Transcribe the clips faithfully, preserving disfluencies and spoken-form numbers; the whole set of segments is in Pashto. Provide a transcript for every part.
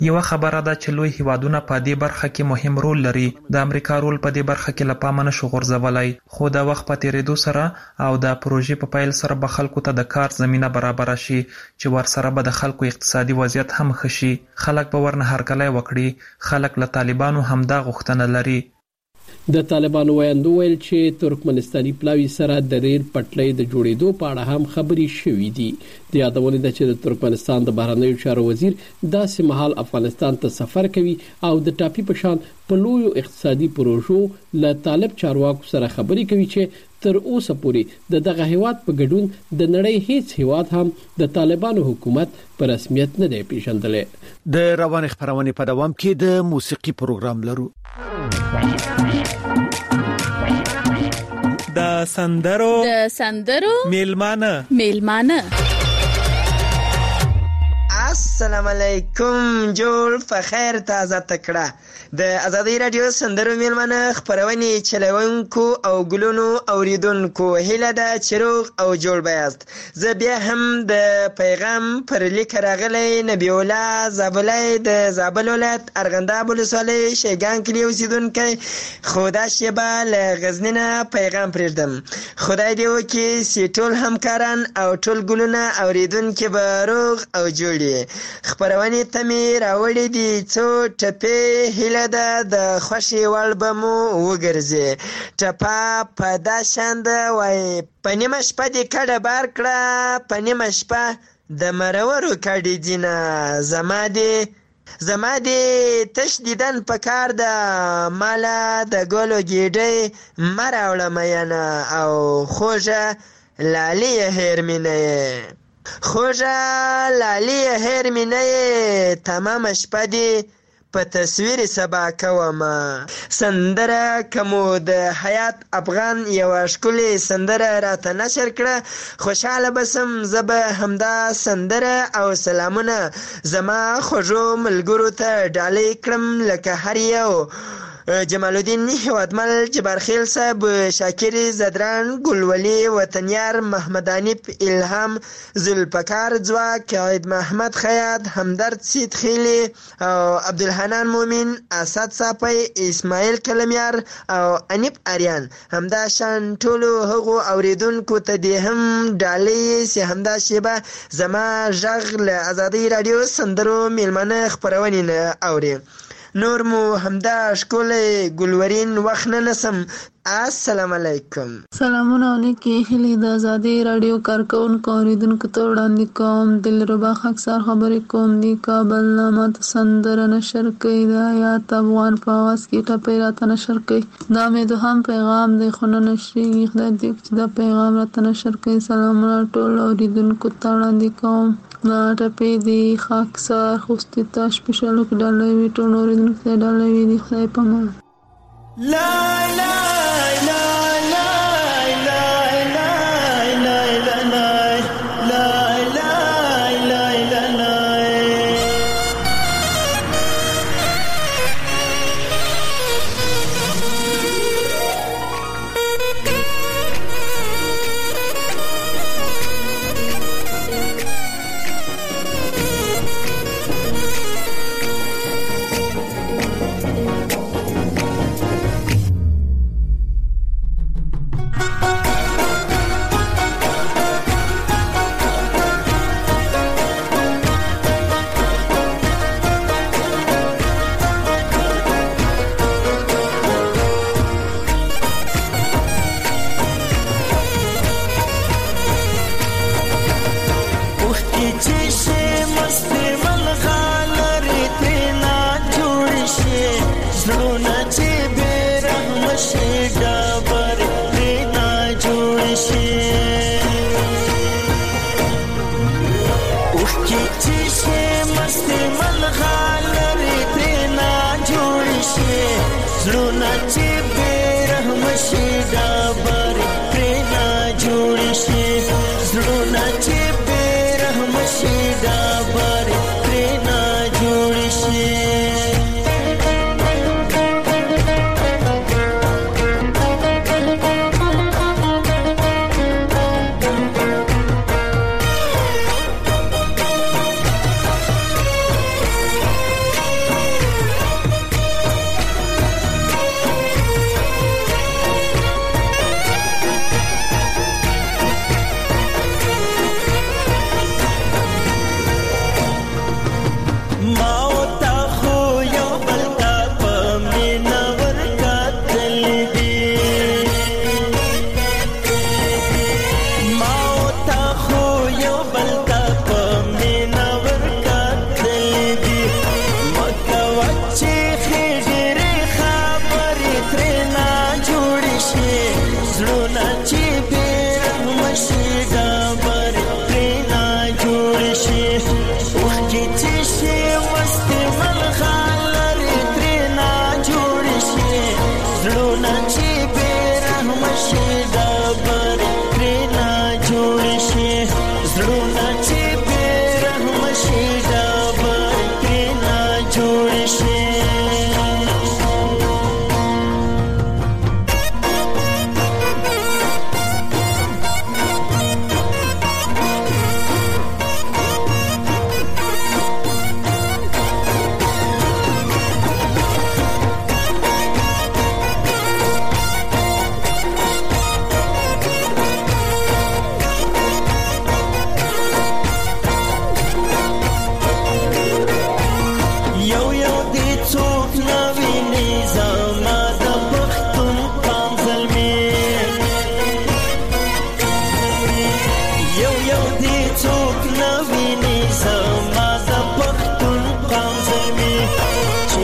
یو خبره ده چې لوی هیوادونه په دې برخه کې مهم رول لري. د امریکا رول په دې برخه کې له پامه نشو غورځولای، خو د وخت په تیریدو سره او د پروژې په پیل سره به خلکو ته د کار زمینه برابر شي چې ورسره به د خلکو اقتصادي وضعیت هم ښه شي. خلک به ورنه هرکلی وکړي. خلک له طالبانو همدا غوښتنه لري. د طالبانو وایندو ویل چې ترکمنستاني پلاوي سره د ریل پټلۍ د جوړېدو په اړه هم خبرې شوې دي. د یادونې ده چې د ترکمنستان د بهرنیو چارو وزیر داسې مهال افغانستان ته سفر کوي او د ټاپي په شان په لویو اقتصادي پروژو له طالب چارواکو سره خبرې کوي چې تر اوسه پورې د دغه هیواد په ګډون د نړۍ هیڅ هیواد هم د طالبانو حکومت په رسمیت نه دی پیژندلی. د روان خبرونه په دوام کې د موسیقي پروګرام لرو. د سندرو د سندرو میلمانه میلمانه السلام علیکم. جوړ فخیر تازه تکړه د ازادي رادیو سندرو میلمانه خبرونه چلوونکو او ګلونو اوریدونکو هیله ده چې روغ او جوړ بیاست. زه بیا هم د پیغام پر لیک راغلی نبی الله زابلای د زابل ولایت ارغنداب ولسوالۍ شیګان کلی اوسیدونکی خدا شیبه له غزنی نه پیغام پرېږدم. خدای دې وکړي چې ټول همکاران او ټول ګلونه اوریدونکي به روغ او جوړ وي. خبرونه ته مې راوړې دي څو ټپې هیله ده د خوښې وړ به مو وګرځي. ټپه په دا شان ده وایي په نیمه شپه دې کډه بار کړه، په نیمه شپه د مرورو کډې ځینه زما دې زما دې تش دیدن په کار ده، مالا د ګلو ګیډۍ مه راوړه مینه او خوږه لالې هیر مې نه یې خوږه لالې هیر مې نه یې تمامه شپه دې په تصویر سبا کومه. سندره کمو د حیات افغان یو ښکلې سندره راته نشر کړه. خوشحاله بسم زه به همدا سندره او سلامونه زما خوږو ملګرو ته ډالۍ کړم لکه هر یو جمال الدین هیوادمل، جبارخیل صاحب، شاکر زدران، ګلولي وطنیار، محمد انیف، الهام، ذوالفقار ځواک، عید محمد خیاط، همدرد سید خیلی او عبدالحنان مومن، اسد صافی، اسماعیل کلمیار او انیف اریان. همدا شان ټولو هغو اوریدونکو ته دې هم ډالۍ سي همدا شیبه زما غږ له ازادي رادیو سندرو میلمانه خبرونه نه اوري. نور مو همدا ښکلی ګلورین وخت نه نسم. السلام علیکم. سلامونه علیکم. هیلې د ازادي رادیو کارکونکو اوریدونکو ته وړاندې کوم. دلربا خاکسار خبرې کوم. د کابل نه ماته سندره نشر کوي د حیات افغان په آواز کې ټپې راته نشر کوي. دا مې دوهم پیغام دی خو نه نشریږي. خدای دې چې دا پیغام راته نشر کوي. سلامونه ټول اوریدونکو ته وړاندې کوم. دا ټپې دی خاکسار خوستی تا سپیشلو کې ډالۍ وي ټول اوریدونکو ته ډالۍ وي. د خدای په امان. لا لا لا لا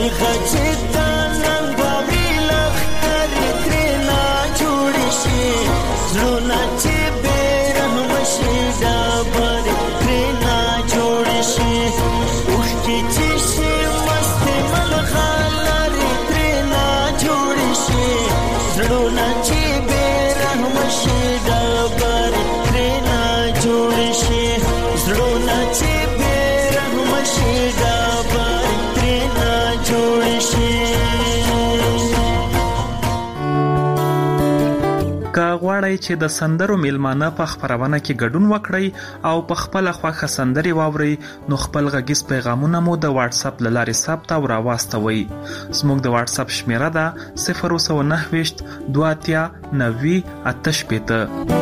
مرغه چې تنن باوري لخر ترنا جوړ شي زړونه چې بیرحم شي ډبر ترنا جوړ شي اوښ کې چې شي مست مرغه لري ترنا جوړ شي زړونه چې بیرحم شي ډبر ترنا جوړ شي زړونه چې بیرحم شي ډبر ترنا جوړ شي. که غواړئ چې د سندرو میلمانه په خپرونه کې ګډون وکړئ او په خپل خوښه سندري واورئ نو خپل غږیز پیغامونه مو د واتس اپ له لارې ثبت او راواستوئ. زموږ د واتس اپ شمیره ده صفر سو نهه دوه اتیا نوي اته شپېته.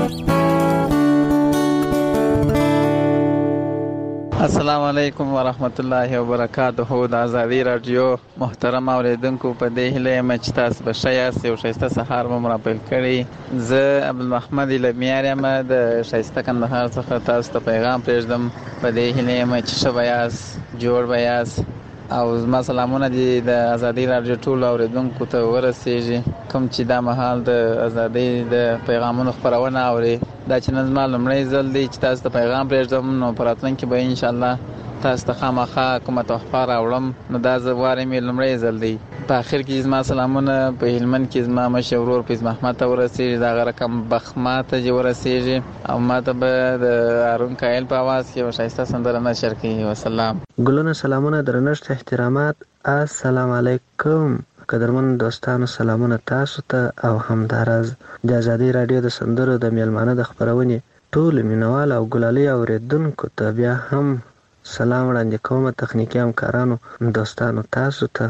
السلام علیکم ورحمت الله وبرکاته. د آزادی رادیو محترم اوریدونکو په دې هیله یم چې تاسو به ښه یاست. یو ښایسته سهار مو راپیل کړی. زه عبدالمحمد لمیار یم د ښایسته کندهار څخه تاسو ته پیغام پرېږدم. په دې هیله یم چې ښه به یاست، جوړ به یاست او زما سلامونه دي د آزادی رادیو ټولو اوریدونکو ته ورسیږي کوم چې دا مهال د آزادی د پیغامونو خپرونه اوري. دا چې نن زما لومړی ځل دی چې تاسو ته پیغام پرېږدم نو په راتلونکي به انشاءالله تاسو ته خامخا کومه تحفه راوړم. نو دا زه وارې مې لومړی ځل دی. په آخر کې زما سلامونه په هلمند کې زما مشر ورور فیض محمد ته ورسیږي. د هغه رقم بخما ته چې ورسیږي او ما ته به د هارون کایل په اواز کې یوه ښایسته سندره نشر کړي. وسلام. ګلونه سلامونه درنښت احترامات. السلام علیکم قدرمن دوستانو، سلامونه تاسو ته او همداراز د آزادی رادیو د سندرو د میلمانه د خپرونې ټول مینوال او ګلالي اوریدونکو ته بیا هم سلام وړاندې کوم. تخنیکي همکارانو دوستانو تاسو ته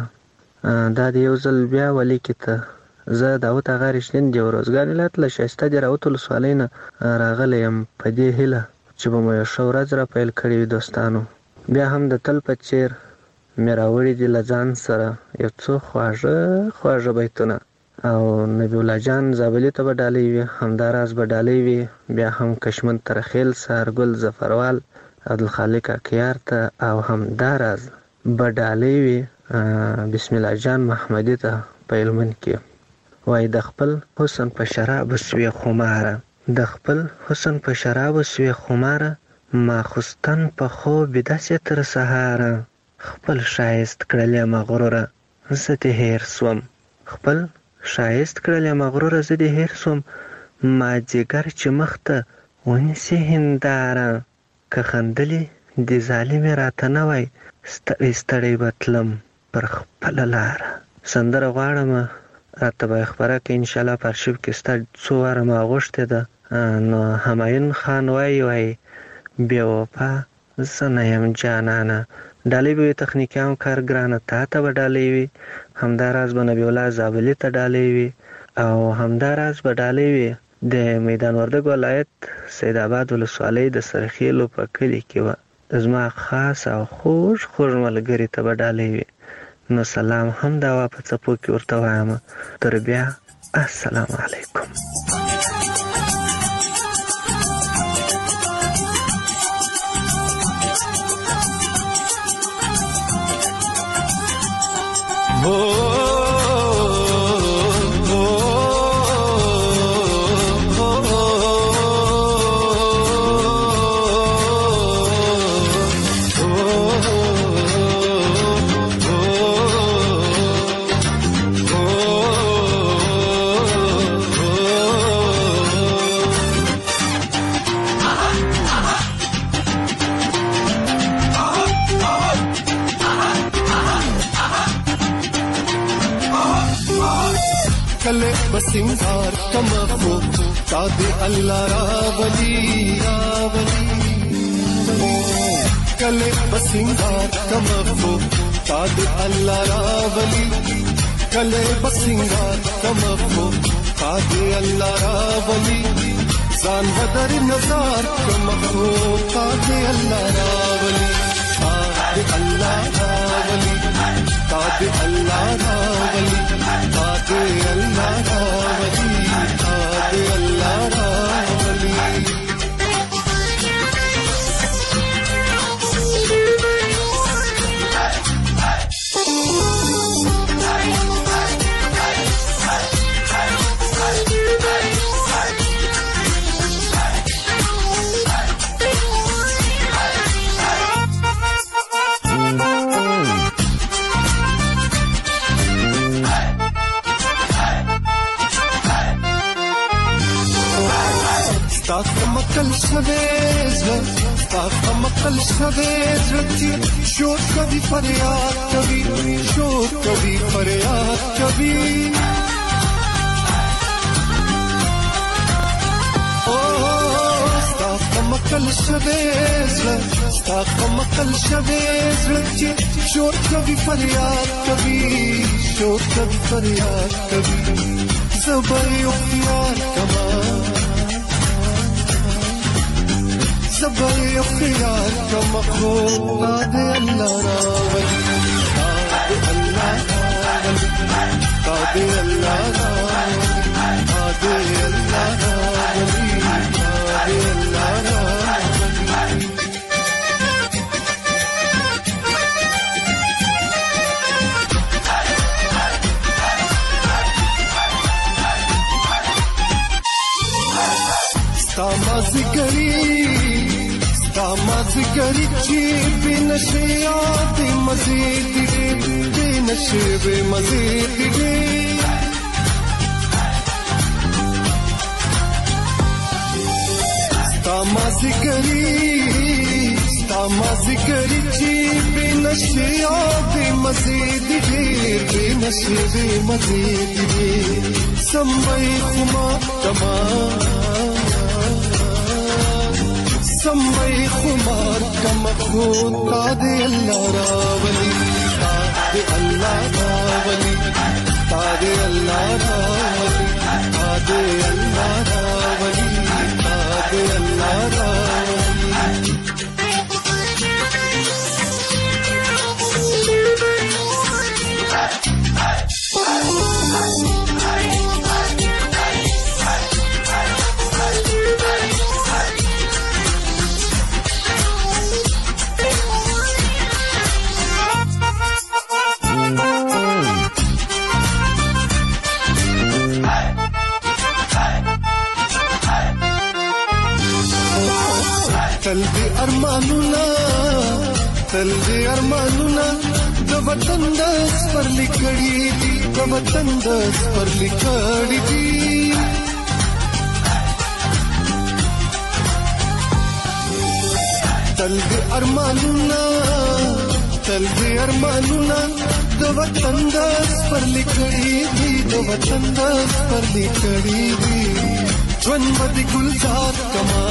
دا د یو ځل بیا ولیکې ته زه داود اغا رښتین د روزګان ولایت له ښایسته د راوت ولسوالۍ نه راغلی یم په دې هیله چې به مو یو ښه ورځ را پیل کړې وي. دوستانو بیا هم د تل په څېر مې راوړي دي له ځان سره یو څو خواږه خواږه بیتونه او نبی الله جان زابلي ته به ډالۍ وي، همداراز به ډالۍ وي بیا هم کشمن ترخیل سهارګل ظفروال عبدالخالق اکیار ته او همداراز به ډالۍ وي بسم الله جان محمدي ته په هلمند کې. وایي د خپل حسن په شرابو سوې خماره، د خپل حسن په شرابو سوې خماره، ماخستن په خوب داسې تر سهاره، خپل ښایست کړلې مغروره زه دې هېر سوم، خپل ښایست کړلې مغروره زه دې هېر سوم، مازدیګر چې مخ ته ونیسي هنداره، که خندلې د ظالمې راته نه وای ستړی ستړی به تلم پر خپله لاره. سندره غواړم راته به یې خپره کړې انشاءالله په ارشیف کې ستا څو واره ما غوښتې ده. نو همایون خان وایي وایي بې وفا زه نه یم جانانه. ډالۍ به وي تخنیکي همکار ګرانه تا ته به ډالۍ وي، همداراز به نبی الله زابلي ته ډالۍ وي او همداراز به ډالۍ وي د میدان وردګ ولایت سید آباد ولسوالۍ د سرخیلو په کلي کې وه زما خاص او خوږ خوږ ملګري ته به ډالۍ وي. نو سلام هم دا وا په څپو کې ورته وایم. تر بیا السلام علیکم. کله بسنگار کمخو تا دې الله راولي راولي، کله بسنگار کمخو تا دې الله راولي، کله بسنگار کمخو تا دې الله راولي، ځان بدر نظر کمخو تا دې الله راولي، تا دې الله راولي، تا دې الله راولي، تا دې الله راولي، تا دې الله راولي. مکل شویز ستا مکل شویز رچی شور کبھی فریاد کبھی شور کبھی فریاد کبھی مکل شویز ستا مکل شویز رچی شور کبھی فریاد کبھی شور کبھی فریاد کبھی زبای اختیار کما زبای اختیار کما خود داد اللہ راولی داد اللہ راولی داد اللہ راولی داد اللہ راولی داد اللہ راولی مازگری ستا مازگری چی بی نشے یاد مزید گے بی نشے بے مزید گے ستا مازگری ستا مازگری چی بی نشے یاد مزید گے بی نشے بے مزید گے سمبئی خما تمام سمبئی خمار کم خود داد اللہ راولی داد اللہ راولی داد اللہ راولی داد اللہ راولی داد اللہ راولی تل دې ارمانونه تل دې ارمانونه د وطن د سپر لیکړي دي د وطن د سپر لیکړي دي تل دې ارمانونه تل دې ارمانونه د وطن د سپر لیکړي دي د وطن د سپر لیکړي دي ژوند باندې ګلزار کما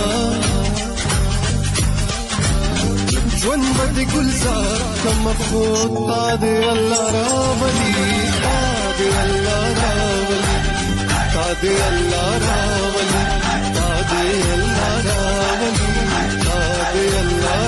ژوند باندې ګلزار کما خود داد الله راولي داد الله راولي داد الله راولي داد الله راولي داد الله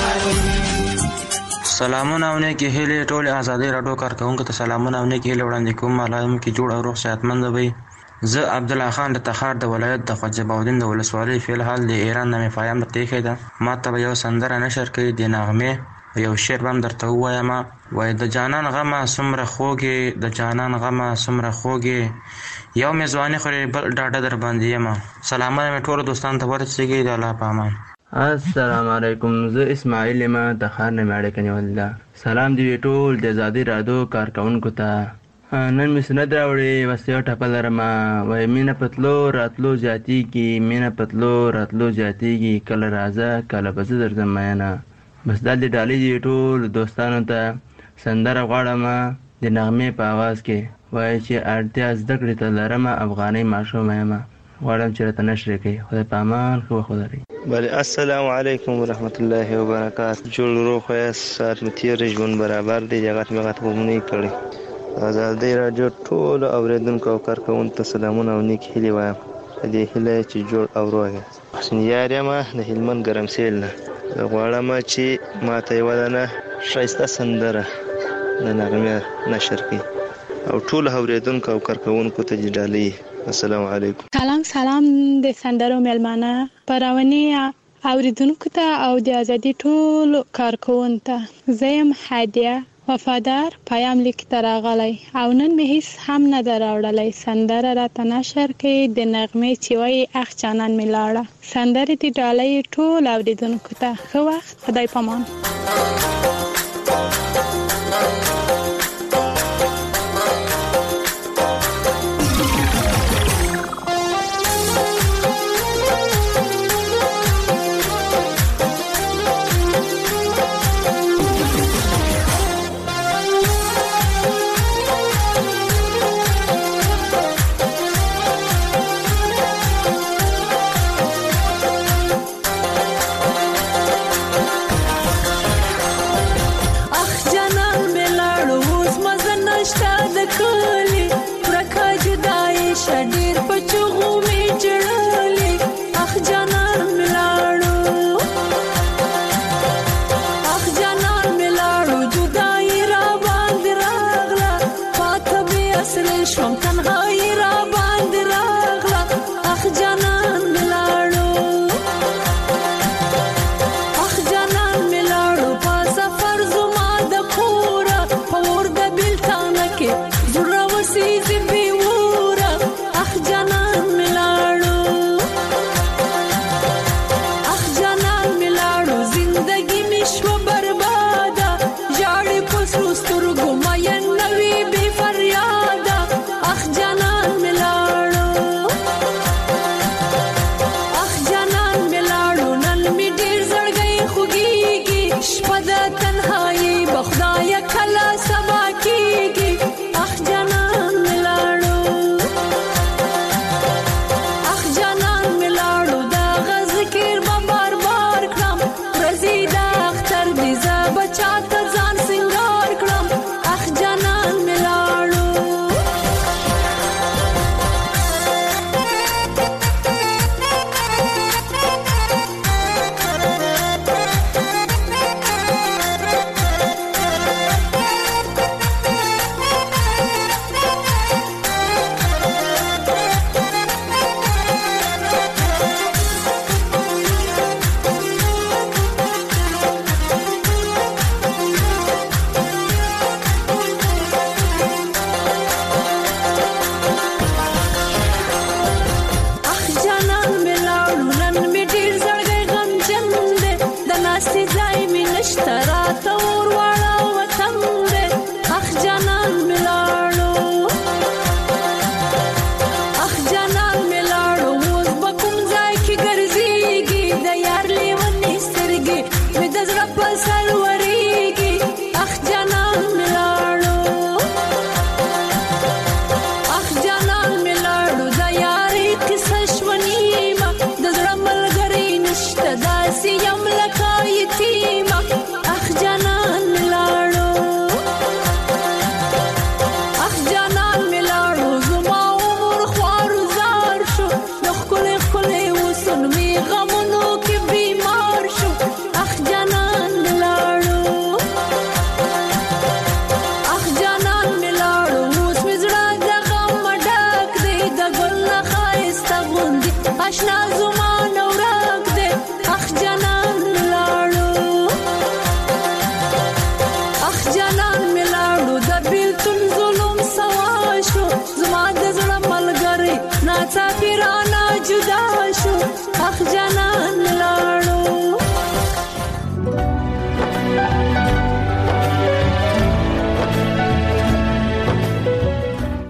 راولي سلامونه او نیکی هیلې ټول آزادۍ راډیو کارکونکو ته سلامونه او نیکی هیلې وړاندې کوم. ملایم کې جوړ او روغ صحتمند وي. زه عبدالله خان د تخار د ولایت د خواجه باودین د ولسوالۍ فی الحال د ایران نه مې فایم درته ایښې ده. ما ته به یو سندره نشر کوي د نغمې یو شعر به هم درته ووایم. وایي د جانان غمه څومره خوږې د جانان غمه څومره خوږې یو مې ځواني خورې بل ډاډه در باندې یم. سلامونه مې ټولو دوستانو ته ورسېږي. د الله په امان. السلام علیکم. زه اسماعیل یم د ښار نه مې اړیکه نیولې ده. سلام دې وي ټول د ازادۍ راډیو کارکوونکو ته. نن مې سند راوړې بس یو ټپه لرمه. وایي مینه په تلو راتلو زیاتېږي مینه په تلو راتلو زیاتېږي کله راځه کله به زه درځم مینه. بس دا د ډالۍ دي ټول دوستانو ته. سندره غواړم د نغمې په اواز کې. وایي چې اړتیا زده کړې ته لرمه افغانۍ ماشوم یم. غواړم چې راته نشر کړي. خدای په امان ښه وخت ولرئ. بله السلام علیکم ورحمت الله وبرکاته. جوړ روغ یاست ساعت مې تېر ژوند برابر دی جګت مې غت غومنۍ کړی. ازادۍ راډیو ټولو اورېدونکو او کارکوونکو ته سلامونه او نیک هیلې وایم. په دې هیله چې جوړ او روغ یاست. حسین یار یم د هلمند ګرمسېل نه. زه غواړم چې ما ته یوه دانه ښایسته سندره د نغمې نشر کړي او ټولو اورېدونکو او کارکوونکو ته دې ډالۍ. السلام علیکم. سلام سلام د سندرو میلمانه پرونی اوریدونکو ته او د ازادي ټولو کارکوونکو ته. زه یم هادیه وفادار پیام لیک ته راغلی او نن مې هیڅ هم نه ده راوړلی. سندره راته نشر کړي د نغمې چې وایي اخ جانان مې لاړه. سندرې د ډالۍ ټول اوریدونکو ته ښه وخت. خدای پامان.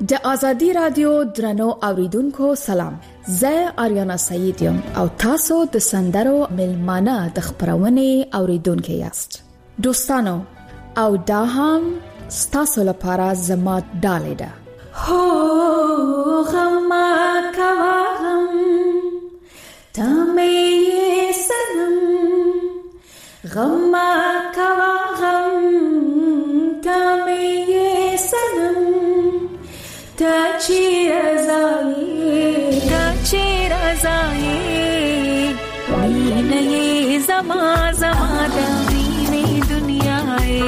د ازادي رادیو درنو اوریدونکو سلام. زه آریانا سعید یم او تاسو د سندرو ملمانه د خبرونه اوریدونکو یاست. دوستانو او دا هم ستاسو لپاره زما ډالۍ ده. هو غم کوا غم تمه سنم غم کوا غم تمه سنم تا چی رضایی تا چی رضایی مینه زما زما د دینی دنیای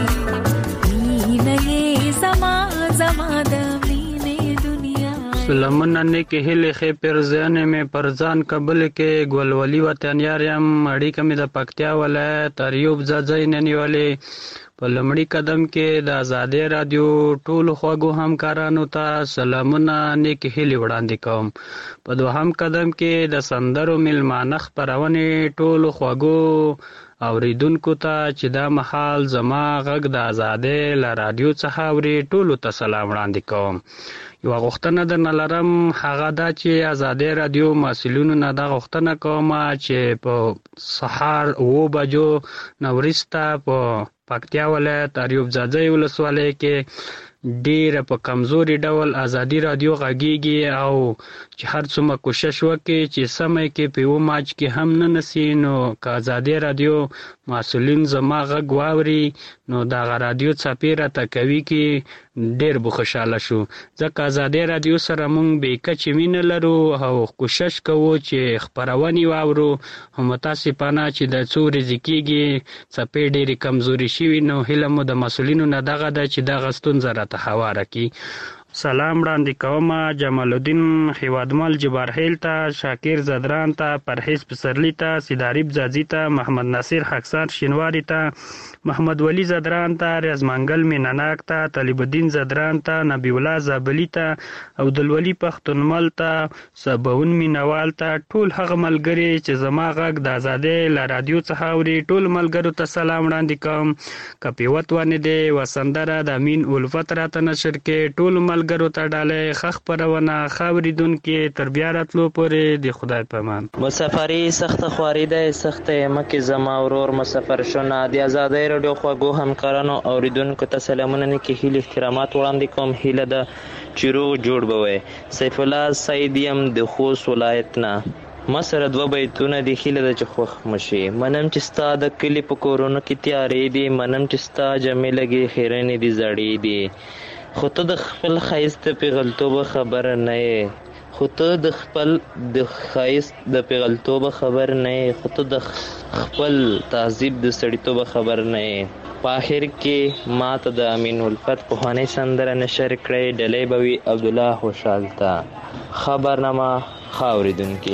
مینه زما زما د دینی دنیا. سلامونه نیکی هلی خی پرزیانه می پرزان قبل کې ګولولي وطنیارم اړیکه می د پکتیا ولایت اریوب ځای ننیولې. په لمړي قدم کې د آزادۍ رادیو ټولو خواږو همکارانو ته سلامونه نیکی هیلې وړاندې کوم. په دوهم قدم کې د سندرو ملمانه خپرونې ټولو خواږو اوریدونکو ته چې دا مهال زما غږ د آزادۍ له رادیو څخه اوري ټولو ته سلام وړاندې کوم. یوه غوښتنه درنه لرم، هغه دا چې آزادۍ رادیو مسؤلینو نه دا غوښتنه کوم چې په سهار اوه بجو نه وروسته په پکتیا ولایت اریوب ځای ولسوالۍ کې ډیره په کمزوري ډول آزادي رادیو غږیږي او چې هر څومره کوشش وکړي چې سمه کې په یو ماچ کې هم نه نسی نو که آزادي رادیو مسؤلین زما غږ واوري نو دا رادیو څپې راته کوي کې ډیر به خوشاله شو، ځکه آزادي رادیو سره مونږ بې کچې مینه لرو او کوشش کوو چې خپرونې واورو. هم متاسفانه چې د څو ورځې کېږي څپې ډېرې کمزوري شوي نو هیله مو د مسؤلینو نه دغه ده چې دغه ستونزه راته هواره کړي. سلام وړاندې کوم جمال الدین هیوادمل جبارهیل ته، شاکر زدران ته، پرهیز پسرلی ته، سیداریب زازی ته، محمد ناصر حقسار شینواری ته، محمد ولی زدران ته، ریاضمنګل مینناک ته، طالب الدین زدران ته، نبی الله زابلی ته، عبدالولی پختونمل ته، سباون مینوال ته، ټول هغه ملګري چې زما غږ د آزادۍ له رادیو څخه اوري ټول ملګرو ته سلام وړاندې کوم. که پیوت ونه دی وسندره د امین الفت راته نشر کې ټول ملګرو ته ډالۍ ښه خپرونه ښه اورېدونکي تر بیا راتلو پورې د خدای په امان. مسافري سخته خواري ده سخته مکه زما ورور مسافر شونه د آزادۍ رادیو خواږو همکارانو اوریدونکو ته سلامونه نیکې هیلې احترامات وړاندې کوم. هیله ده چې روغ جوړ به وئ. سیف الله سعید یم د خوست ولایت نه. ما سره دوه بیتونه دي، هیله ده چې خوښ مشي. منم چې ستا د کلي په کورونو کې تیارې دي، منم چې ستا جمې لګې خیرنې دي زړې دي، خو ته د خپل ښایست د پیغلتوبه خبره نه یې خو ته د خپل د ښایست د پیغلتوبه خبر نه یې خو ته د خپل تهذیب د سړیتوبه خبر نه یې. په آخر کې ما ته د امین الفت پوهانۍ سندره نشر کړی، ډلۍ به وي عبدالله خوشحال ته. خبرنامه ښه اورېدونکي.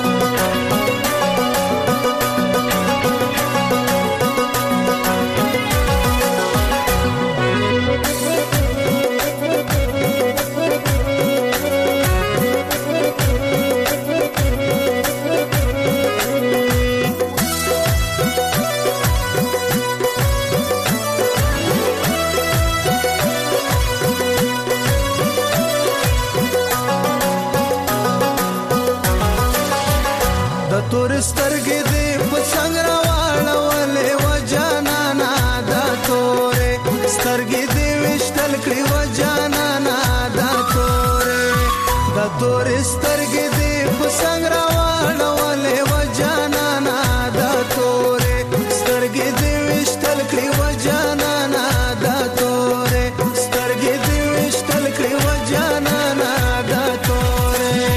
سترګې دې په څنګ راواړولې و جانانا دا تورې سترګې دې وشتل کړې و جانانا دا تورې دا تورې سترګې دې په څنګ راواړولې و جانانا دا تورې سترګې دې وشتل کړې و جانانا دا تورې سترګې دې وشتل کړې و جانانا دا تورې.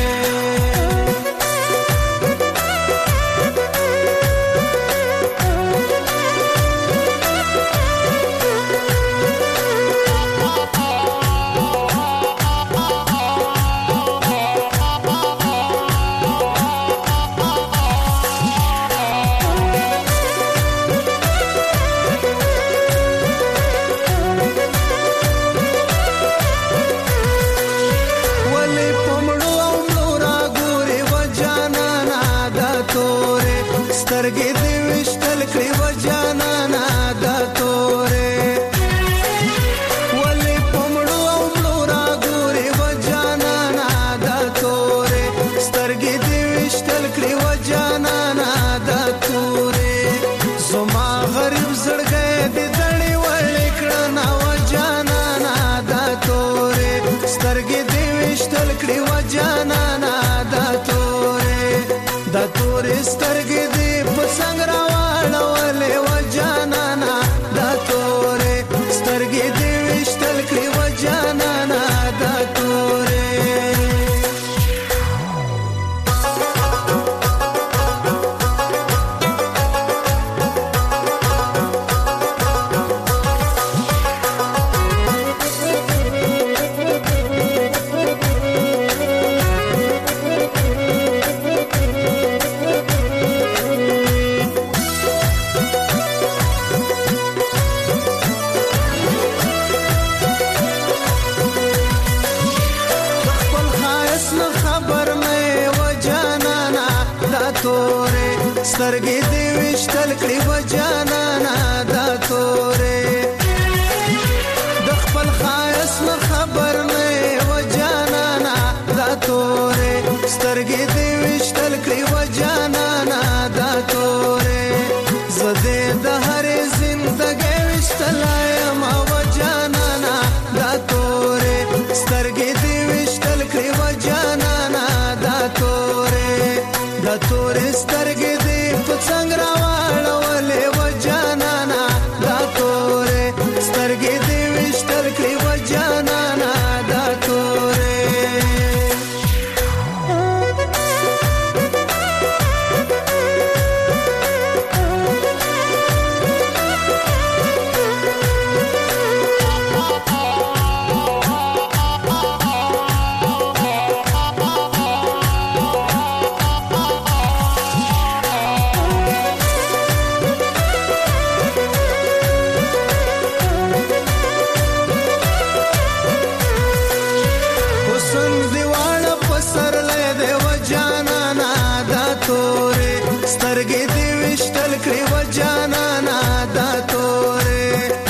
سترګې دې وشتل کړې و جانانا دا تورې ولې په مړو او مړو راګورې وشتل کړي و جانانا دا تورې سترګې دې وشتل کړي و جانانا دا تورې د خپل خایس نه خبر نه و جانانا دا تورې سترګې دې وشتل کړي و جانانا دا تورې زده د هرې زندګۍ وشتلایم و جانانا دا تورې سترګې دې وشتل کړي و جانانا دا تورې دا تورې سترګې څنګه راوړلې و جانانا دا تورې سترګې دې وشتل کړي و جانانا دا تورې سترګې دې وشتل کړي و جانانا دا تورې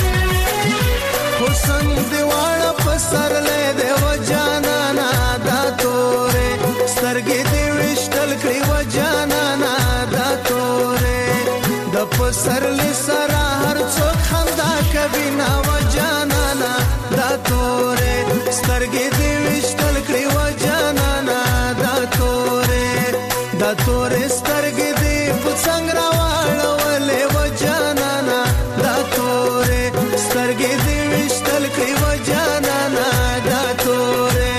حسن دې واړه په سر لې دې و جانانا دا تورې سترګې دې وشتل کړي و جانانا دا تورې د په سر لې سره هر څوک خندا کوي نا و جانانا دا تورې سترګې دې وشتل کړي و جانانا دا تورې دا تورې سترګې څنګه راوړلې و جانانا دا تورې سترګې دې وشتل کړي و جانانا دا تورې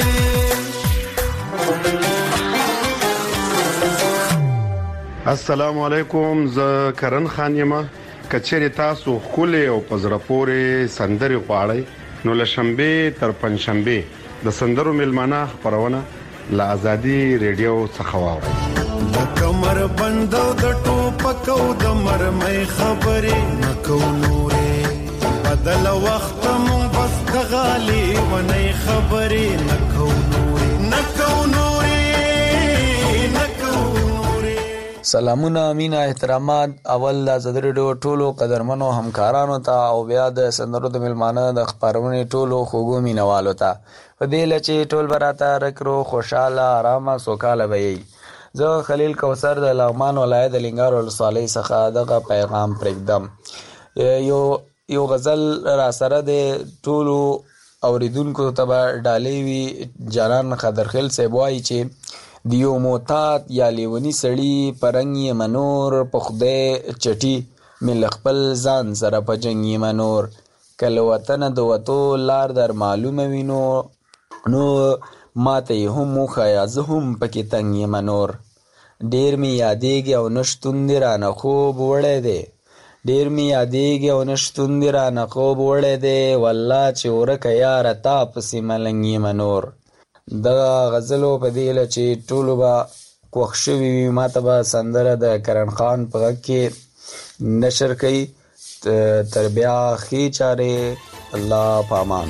السلام علیکم زه کرن خان یم کچېری تاسو خولې او پزړه پورې سندري غواړئ نو لشنبه تر پنځشنبه د سندرو ملمانه خبرونه ل ازادي ریډیو څخه واورئ د کمر بندو د ټوپکو د مرمۍ خبرې نکو نورې بدل وخت مون بس د غالي ونې خبرې نکو نورې نکو نورې نکو نورې سلامونه مینا احترامات اول د ازادي ریډیو ټولو قدرمنو همکارانو ته او بیا د سندرو د ملمانه د خبرونې ټولو خوګو مینوالو ته په دې لچې ټول براته رکرو خوشاله آرامه سوکاله وي زه خلیل کوثر د لغمان ولایت د لنګار ولسوالۍ څخه دغه پیغام پرېږدم. یو یو غزل را سره د ټولو اوریدونکو ته به ډالۍ وي. جانان خضرخیل صاحب وایي چې دیو موتات یا لیونی سړي پرنګ یې منور په خدای چټي مې خپل ځان سره په جنګ یې منور کله وطن د وتو لار در معلومه وینو نو ماته هم وښایه زه هم پکې تنګ یم نور ډېر مې یادېږي او نه شتون دې رانه خوب وړی دی ډېر مې یادېږي او نه شتون دې رانه خوب وړی دی والله چې ورکه یاره تا پسې ملنګ یم نور. دغه غزلو په دې هیله چې ټولو به خوښ شوي وي ماته به سندره د کرن خان په غږ کې نشر کوي. تر بیا ښې چارې الله پامان.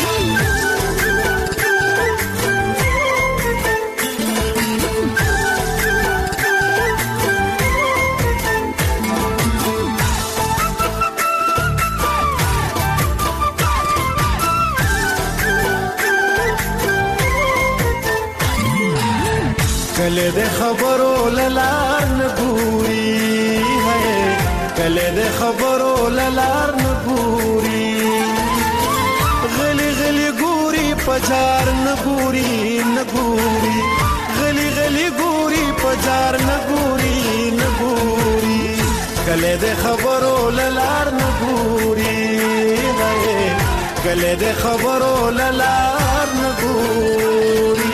کله د خبرو للار نه ګوري هي کله د خبرو للار نه ګوري غلي غلي ګوري پجار نه ګوري نه ګوري غلي غلي ګوري پجار نه ګوري نه ګوري کله د خبرو للار نه ګوري هي کله د خبرو للار نه ګوري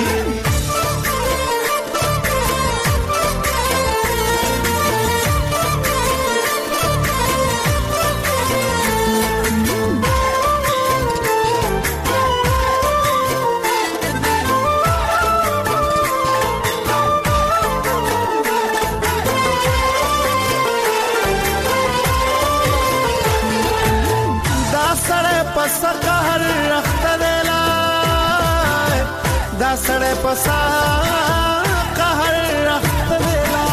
پسا قهر رخت دیلا دا سڑے پسا قهر رخت دیلا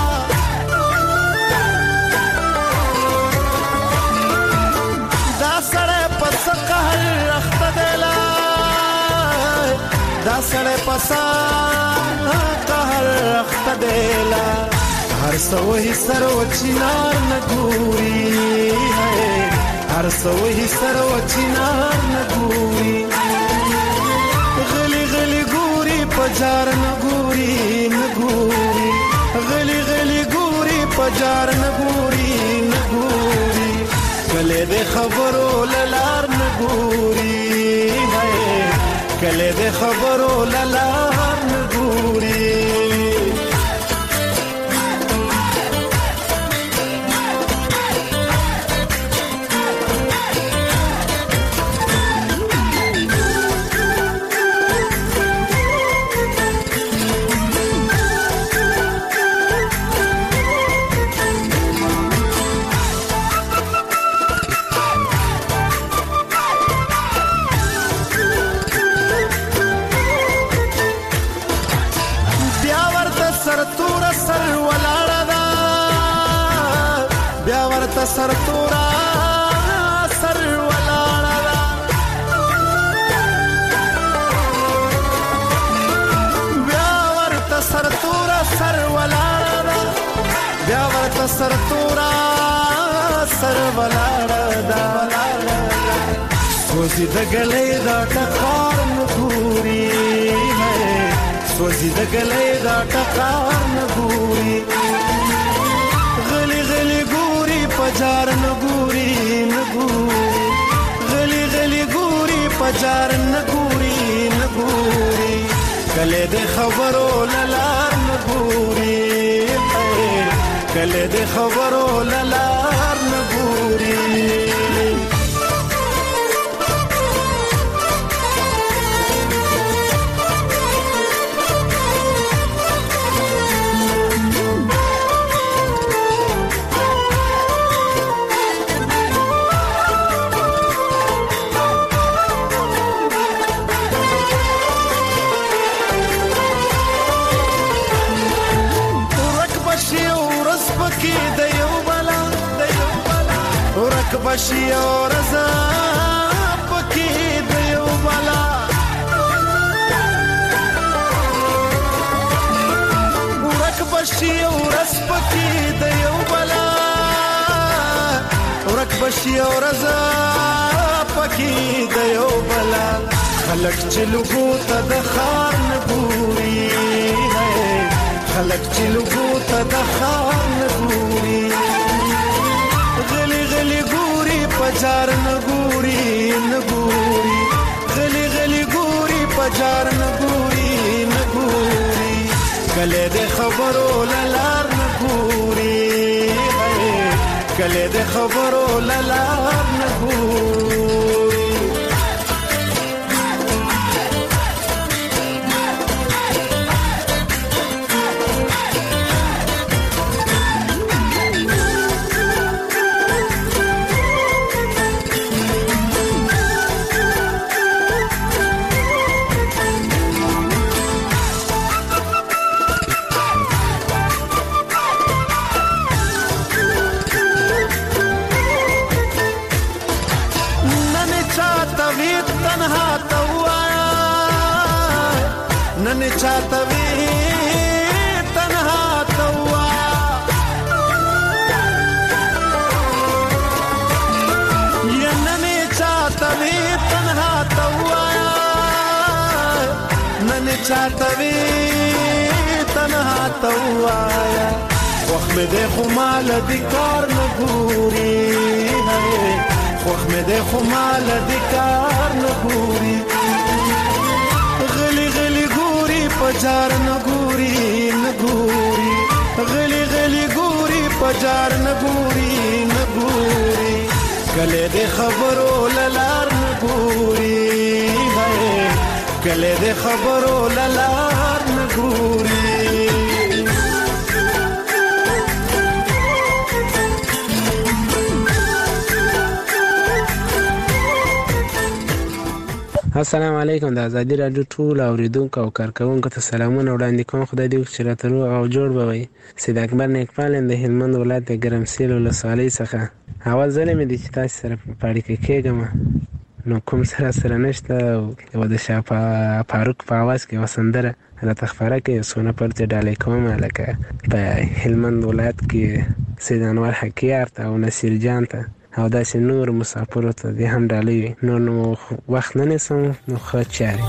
دا سڑے پسا قهر رخت دیلا دا سڑے پسا قهر رخت دیلا هر سوہی سرو چنار نگوری ہے هر سوہی سرو چنار نگوری غلی غلی گوری پجار نگوری نگوری غلی غلی گوری پجار نگوری نگوری کلے دے خبرو للار نگوری ہے کلے دے خبرو للار نگوری سر تورا سر ولاړه بیا ورته سر تورا سر ولاړه بیا ورته سر تورا سر ولاړه سوزي د ګلې دا ټکار نګوري سوزي د ګلې دا ټکار نګوري غلی غلی ګوري پجار نګوري نګوري غلی غلی ګوري پجار نګوري نګوري کله د خبرو للار نګوري کله د خبرو للار نګوري بشي اور زا پکې دیو بالا ورک بشي اور اس پکې دیو بالا ورک بشي اور زا پکې دیو بالا خلق چلو ته د خار نګوري خلق چلو ته د خار نګوري غلی غلی ګوري پجار نګوري نګوري غلی غلی ګوري پجار نګوري نګوري کله د خبرو للار نګوري کله د خبرو للار نګوري نن چاته وی تنها توا یا نن چاته وی تنها توا نن چاته وی تنها توا وخت دې خو مال دې کار نه ګوري خوخ مې د خمال د کار نه ګوري غلی غلی ګوري پجار نه ګوري نه ګوري غلی غلی ګوري پجار نه ګوري نه ګوري کله د خبرو للار نه ګوري کله د خبرو للار نه ګوري السلام علیکم. د ازادي راډیو ټول اوریدونکو او کارکونکو ته سلامونه وړاندې کوم. خدای دې وکړي چې راته روغ او جوړ به وئ. سید اکبر نیکپال یم د هلمند ولایت د ګرمسیر ولسوالۍ څخه. اول ځل مې دی چې تاسو سره په اړیکه کېږم، نو کوم سره سره نشته. یوه د شاه فاروق په اواز کې یوه سندره راته خپره کړئ، یو څونه پرته ډالۍ کوم، لکه په هلمند ولایت کې سید انور حکیار ته او نصیر جان ته او داسې نور مسافرو ته دې هم ډالۍ وي. نور نو وخت نه نیسم، نو ښه چارې.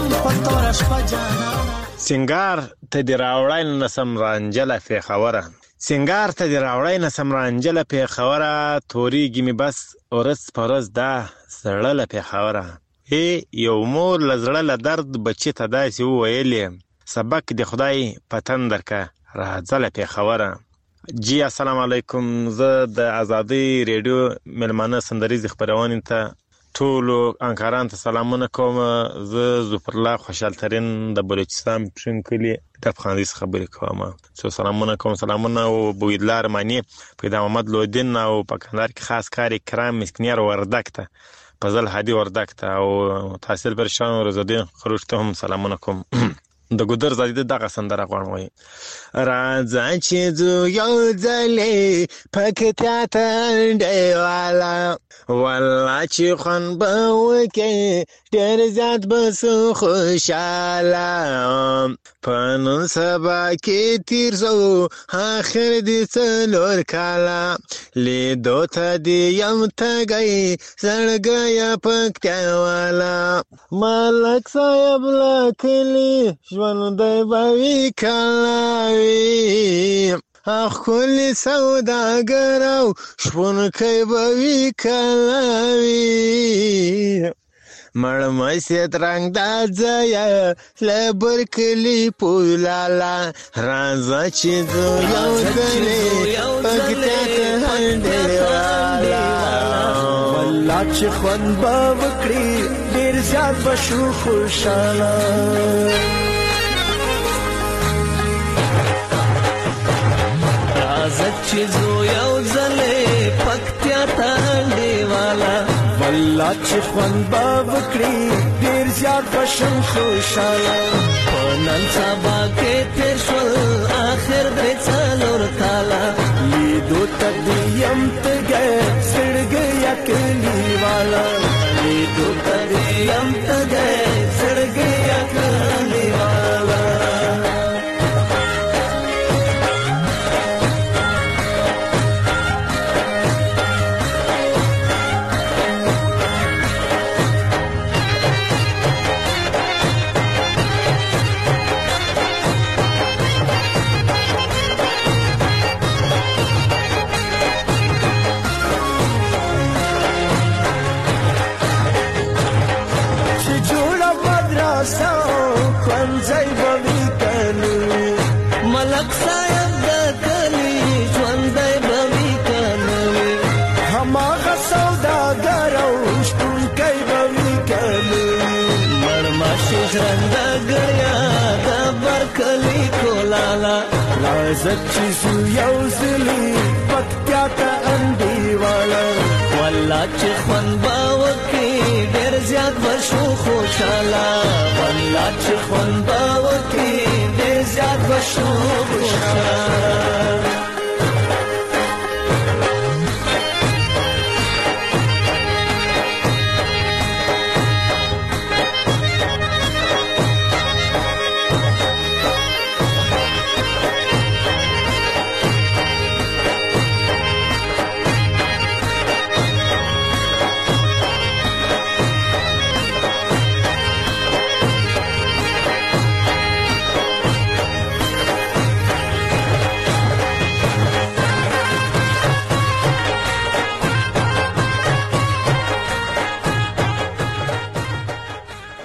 سنگار ته دی راوړای نسم رانجله فی خبره سنگار ته د راوړی نسم رانجله پیښوره تورېږي مې بس ورځ په ورځ دا زړه له پیښوره. ای یو مور له زړه له درد بچي ته داسې وویلې سبق د خدای په تن درکه راځه له پیښوره. جی السلام علیکم. زه د ازادۍ ریډیو مېلمانه سندریزې خپرونې ته ټولو انکاران ته سلامونه کوم. زه ظفرالله خوشحال ترین د بلوچستان پښین کلي ډبخاندي څخه خبرې کوم. سو سلامونه کوم. سلامونه او بویدلا رماني پیدا محمد لودین او په کندهار کې خاص کار کرام مسکنیار وردک ته فضل هادي وردک ته او تحصیل پرشان او رضادین خروج ته هم سلامونه کوم. د ګودر زادي دغه سندره غواړم وای راځه چې ځو یو ځلې پکتیا ته ډیواله والله چې خوند به وکې ډېر زیات به سو خوشحاله په نن سبا کې تیر سو آخر دې څلور کاله لیدو ته دې یم تږی زړګیه پکتیا واله ملک صاحب له کلي ژوندی به وي کلاوي ښکلي سوداګر او شپونکی به وي کلاوي مړمسیت رنګ دا ځایه له بر کلي پولاله راځه چې ځو یو ځلې پکتیا ته انډیواله والله چې خوند به وکړي ډېر زیات به شو خوشحاله راځه چې ځو یو ځلې پکتیا ته انډیواله والله چې خوند به وکړي ډېر زیات به شم خوشحاله په نن سبا کې تېر شول آخر درې څلور کاله لیدو ته دې یم تږی زړګیه کلیواله لیدو ته دې یم تږی زړګیه کلیواله ملک صاحب د کلی ژوندی به وي که نه وي هماغه سوداګر او شپونکی به وي که نه وي مرماشي ژرنده ګړیا د بر کلي کولاله راځه چې ځو یو ځلې پکتیا ته انډیواله والله چې خوند به وکړي ډېر زیات به شو خوشحاله والله چې خوند به وکړي ډېر زیات به شو خوشحاله